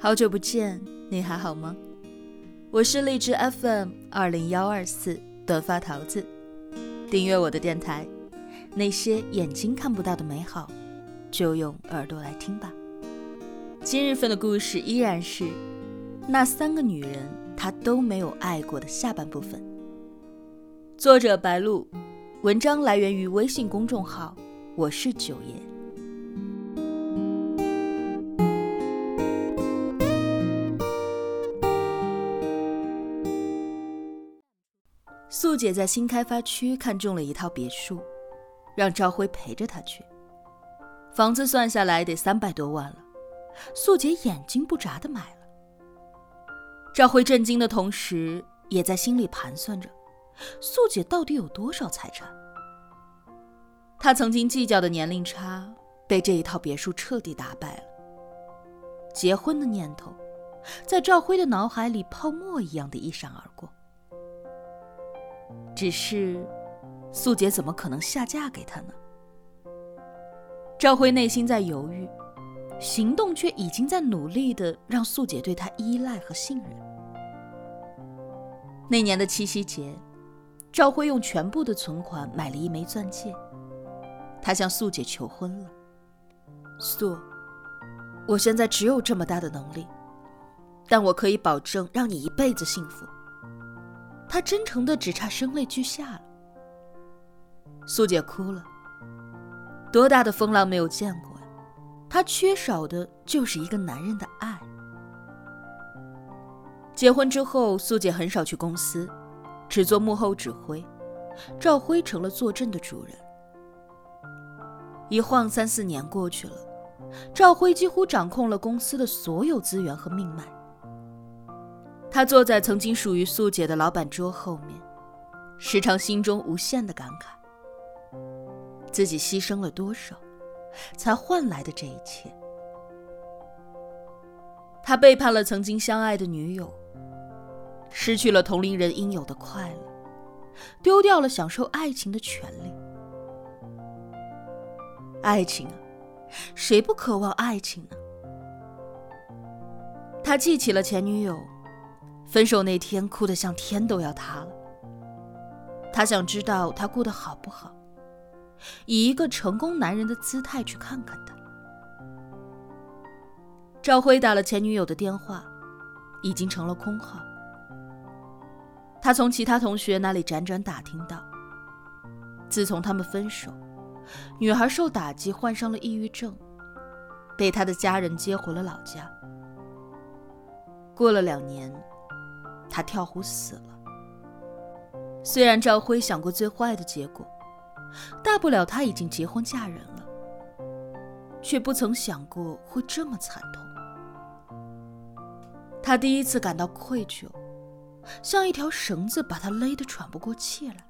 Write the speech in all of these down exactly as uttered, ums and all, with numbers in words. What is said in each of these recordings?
好久不见，你还好吗？我是荔枝 F M 二零一二四短发桃子，订阅我的电台，那些眼睛看不到的美好，就用耳朵来听吧。今日份的故事依然是那三个女人她都没有爱过的下半部分。作者白露，文章来源于微信公众号我是九爷。素姐在新开发区看中了一套别墅，让赵辉陪着她去。房子算下来得三百多万了，素姐眼睛不眨地买了。赵辉震惊的同时，也在心里盘算着，素姐到底有多少财产。他曾经计较的年龄差，被这一套别墅彻底打败了。结婚的念头，在赵辉的脑海里泡沫一样的一闪而过。只是素姐怎么可能下嫁给他呢？赵辉内心在犹豫，行动却已经在努力地让素姐对他依赖和信任。那年的七夕节，赵辉用全部的存款买了一枚钻戒，他向素姐求婚了。素，我现在只有这么大的能力，但我可以保证让你一辈子幸福。他真诚的只差声泪俱下了。素姐哭了，多大的风浪没有见过呀，她缺少的就是一个男人的爱。结婚之后，素姐很少去公司，只做幕后指挥，赵辉成了坐镇的主人。一晃三四年过去了，赵辉几乎掌控了公司的所有资源和命脉。他坐在曾经属于素姐的老板桌后面，时常心中无限的感慨，自己牺牲了多少才换来的这一切。他背叛了曾经相爱的女友，失去了同龄人应有的快乐，丢掉了享受爱情的权利。爱情啊，谁不渴望爱情呢？他记起了前女友，分手那天哭得像天都要塌了。他想知道他过得好不好，以一个成功男人的姿态去看看他。赵辉打了前女友的电话，已经成了空号。他从其他同学那里辗转打听到，自从他们分手，女孩受打击患上了抑郁症，被他的家人接回了老家。过了两年，他跳湖死了。虽然赵辉想过最坏的结果，大不了他已经结婚嫁人了，却不曾想过会这么惨痛。他第一次感到愧疚，像一条绳子把他勒得喘不过气来。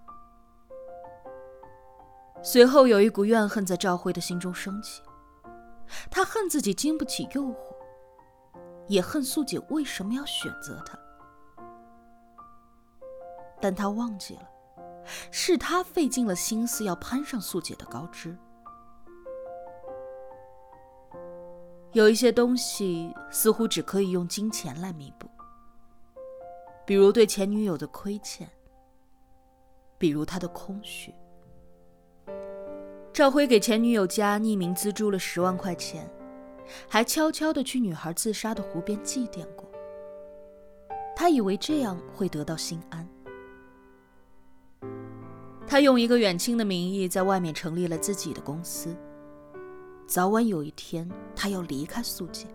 随后有一股怨恨在赵辉的心中升起，他恨自己经不起诱惑，也恨素姐为什么要选择他。但他忘记了，是他费尽了心思要攀上素姐的高枝。有一些东西似乎只可以用金钱来弥补，比如对前女友的亏欠，比如他的空虚。赵辉给前女友家匿名资助了十万块钱，还悄悄地去女孩自杀的湖边祭奠过。他以为这样会得到心安。他用一个远亲的名义在外面成立了自己的公司，早晚有一天他要离开素姐。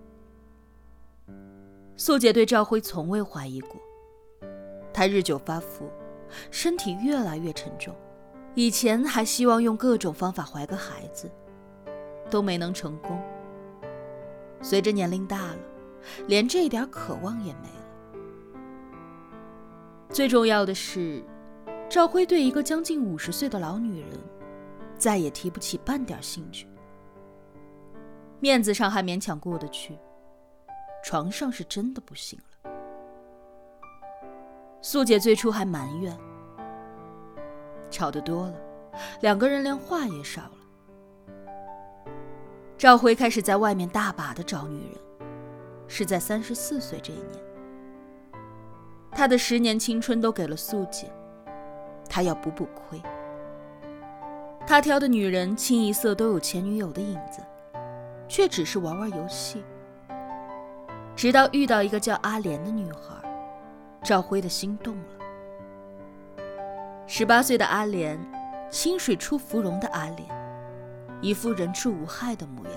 素姐对赵辉从未怀疑过，他日久发福，身体越来越沉重，以前还希望用各种方法怀个孩子，都没能成功。随着年龄大了，连这一点渴望也没了。最重要的是，赵辉对一个将近五十岁的老女人再也提不起半点兴趣。面子上还勉强过得去，床上是真的不行了。素姐最初还埋怨，吵得多了，两个人连话也少了。赵辉开始在外面大把的找女人， 是在三十四岁这一年。他的十年青春都给了素姐，他要补补亏。他挑的女人清一色都有前女友的影子，却只是玩玩游戏。直到遇到一个叫阿莲的女孩，赵辉的心动了。十八岁的阿莲，清水出芙蓉的阿莲，一副人畜无害的模样，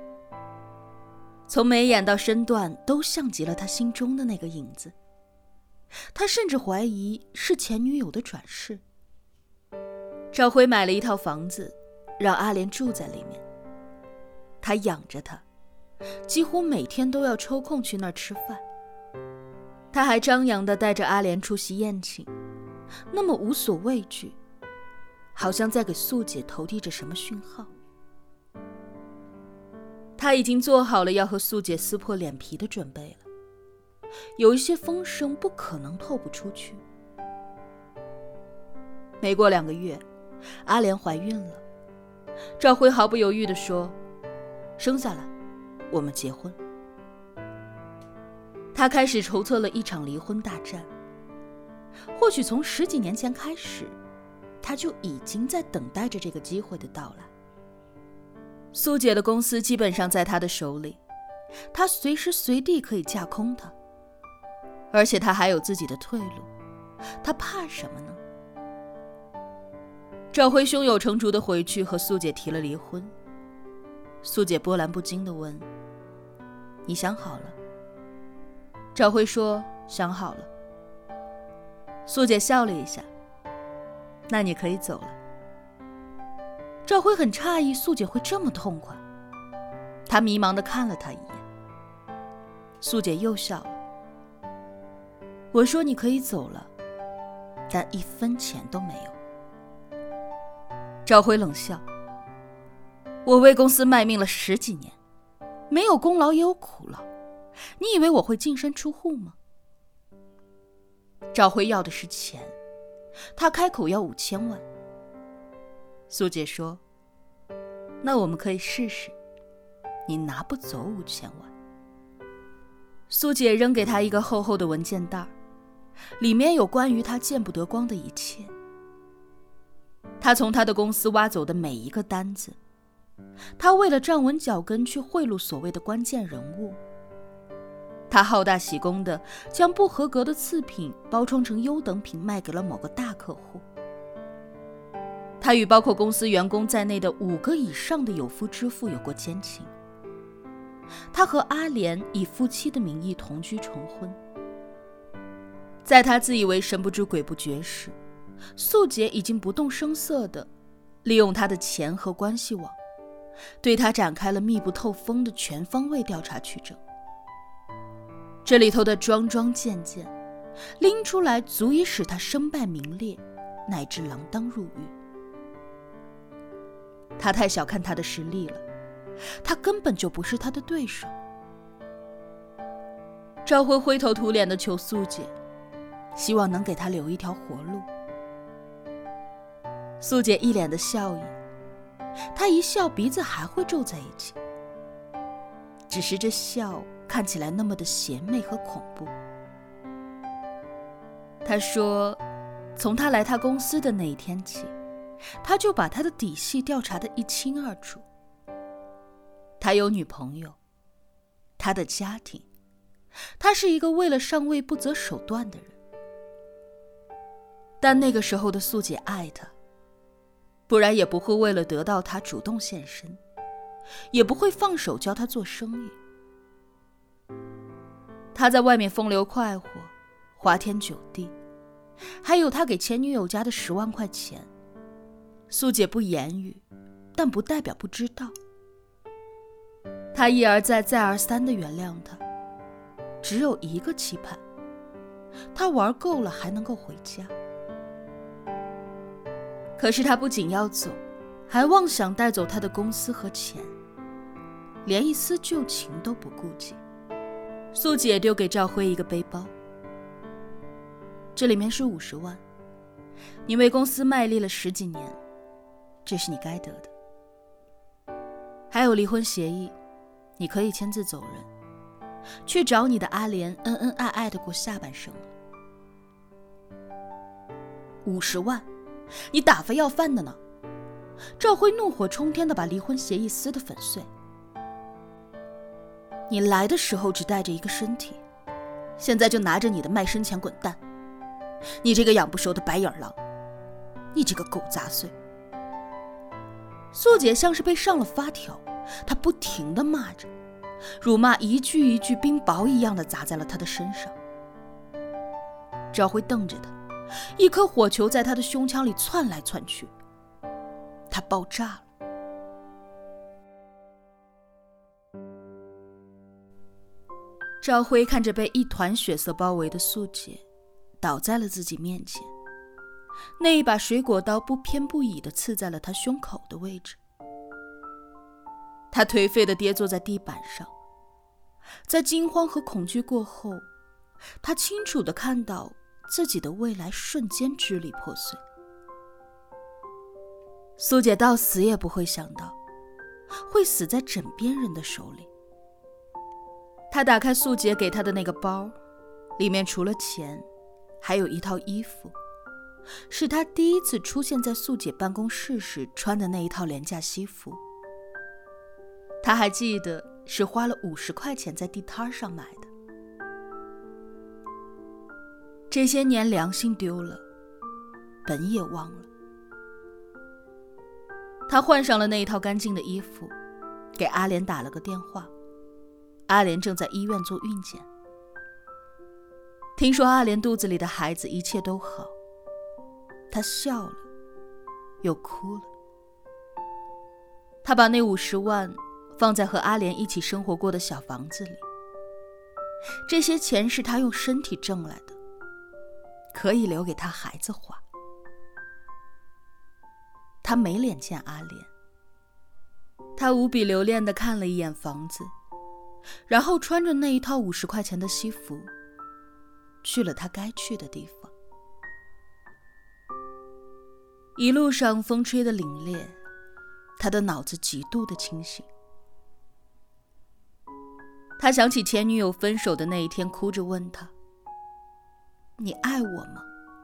从眉眼到身段都像极了他心中的那个影子。他甚至怀疑是前女友的转世。赵辉买了一套房子，让阿莲住在里面。他养着她，几乎每天都要抽空去那儿吃饭。他还张扬地带着阿莲出席宴请，那么无所畏惧，好像在给素姐投递着什么讯号。他已经做好了要和素姐撕破脸皮的准备了，有一些风声不可能透不出去。没过两个月，阿莲怀孕了。赵辉毫不犹豫地说，生下来我们结婚。他开始筹策了一场离婚大战。或许从十几年前开始，他就已经在等待着这个机会的到来。苏姐的公司基本上在他的手里，他随时随地可以架空他，而且他还有自己的退路，他怕什么呢？赵辉胸有成竹地回去和苏姐提了离婚。苏姐波澜不惊地问，你想好了？赵辉说，想好了。苏姐笑了一下，那你可以走了。赵辉很诧异苏姐会这么痛快，他迷茫地看了他一眼。苏姐又笑了，我说你可以走了，但一分钱都没有。赵辉冷笑，我为公司卖命了十几年，没有功劳也有苦劳，你以为我会净身出户吗？赵辉要的是钱，他开口要五千万。苏姐说，那我们可以试试，你拿不走五千万。苏姐扔给他一个厚厚的文件袋，里面有关于他见不得光的一切。他从他的公司挖走的每一个单子，他为了站稳脚跟去贿赂所谓的关键人物，他好大喜功地将不合格的次品包装成优等品卖给了某个大客户。他与包括公司员工在内的五个以上的有夫之妇有过奸情。他和阿莲以夫妻的名义同居成婚。在他自以为神不知鬼不觉时，素姐已经不动声色地利用他的钱和关系网，对他展开了密不透风的全方位调查取证。这里头的桩桩件件拎出来，足以使他身败名裂，乃至锒铛入狱。他太小看他的实力了，他根本就不是他的对手。赵辉灰头土脸地求素姐，希望能给他留一条活路。素姐一脸的笑意，她一笑鼻子还会皱在一起，只是这笑看起来那么的邪魅和恐怖。她说，从他来他公司的那一天起，他就把他的底细调查得一清二楚。他有女朋友，他的家庭，他是一个为了上位不择手段的人。但那个时候的素姐爱他，不然也不会为了得到他主动现身，也不会放手教他做生意。他在外面风流快活，花天酒地，还有他给前女友家的十万块钱，素姐不言语，但不代表不知道。他一而再再而三地原谅他，只有一个期盼，他玩够了还能够回家。可是他不仅要走，还妄想带走他的公司和钱，连一丝旧情都不顾及。素姐丢给赵辉一个背包，这里面是五十万，你为公司卖力了十几年，这是你该得的。还有离婚协议，你可以签字走人， 去找你的阿莲恩恩爱爱的过下半生了。五十万，你打发要饭的呢？赵辉怒火冲天地把离婚协议撕得粉碎。你来的时候只带着一个身体，现在就拿着你的卖身钱滚蛋！你这个养不熟的白眼狼，你这个狗杂碎！素姐像是被上了发条，她不停地骂着，辱骂一句一句冰雹一样的砸在了她的身上。赵辉瞪着她，一颗火球在他的胸腔里窜来窜去，他爆炸了。赵辉看着被一团血色包围的素姐倒在了自己面前，那一把水果刀不偏不倚地刺在了他胸口的位置。他颓废地跌坐在地板上，在惊慌和恐惧过后，他清楚地看到自己的未来瞬间支离破碎。苏姐到死也不会想到会死在枕边人的手里。她打开苏姐给她的那个包，里面除了钱还有一套衣服，是她第一次出现在苏姐办公室时穿的那一套廉价西服。她还记得是花了五十块钱在地摊上买的。这些年良心丢了，本也忘了。他换上了那一套干净的衣服，给阿莲打了个电话。阿莲正在医院做孕检。听说阿莲肚子里的孩子一切都好，他笑了，又哭了。他把那五十万放在和阿莲一起生活过的小房子里，这些钱是他用身体挣来的，可以留给他孩子花。他没脸见阿莲，他无比留恋地看了一眼房子，然后穿着那一套五十块钱的西服，去了他该去的地方。一路上风吹得凛冽，他的脑子极度的清醒。他想起前女友分手的那一天，哭着问他：“你爱我吗？”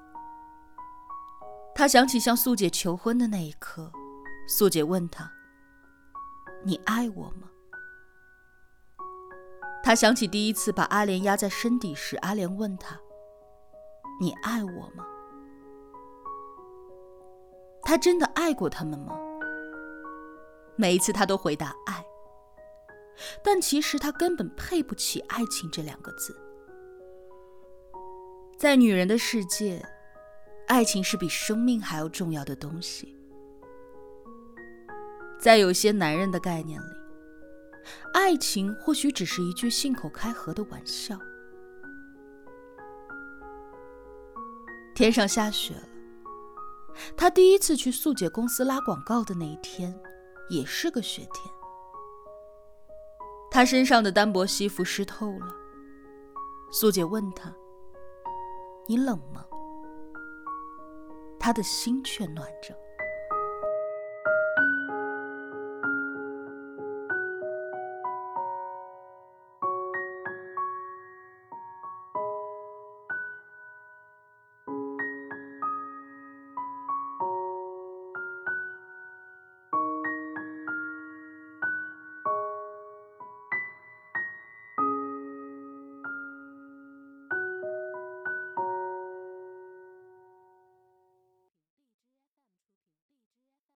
他想起向素姐求婚的那一刻，素姐问他：“你爱我吗？”他想起第一次把阿莲压在身底时，阿莲问他：“你爱我吗？”他真的爱过他们吗？每一次他都回答爱，但其实他根本配不起爱情这两个字。在女人的世界，爱情是比生命还要重要的东西。在有些男人的概念里，爱情或许只是一句信口开河的玩笑。天上下雪了，他第一次去素姐公司拉广告的那一天，也是个雪天。他身上的单薄西服湿透了，素姐问他：“你冷吗？”他的心却暖着。